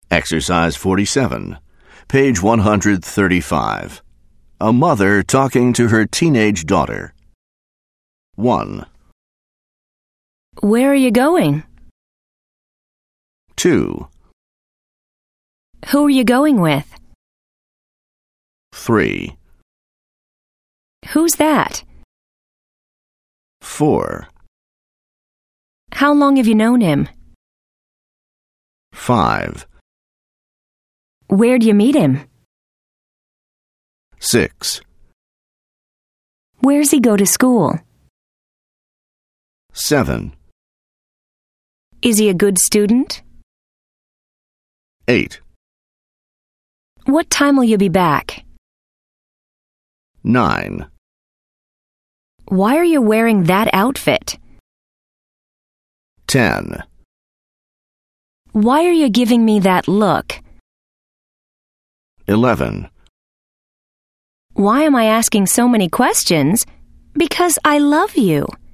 Exercise 47, page 135. A mother talking to her teenage daughter. 1, Where are you going? 2, Who are you going with? 3, Who's that? 4, How long have you known him? 5, Where'd you meet him? 6, Where's he go to school? 7, Is he a good student? 8, What time will you be back? 9, Why are you wearing that outfit? 10. Why are you giving me that look? 11. Why am I asking so many questions? Because I love you.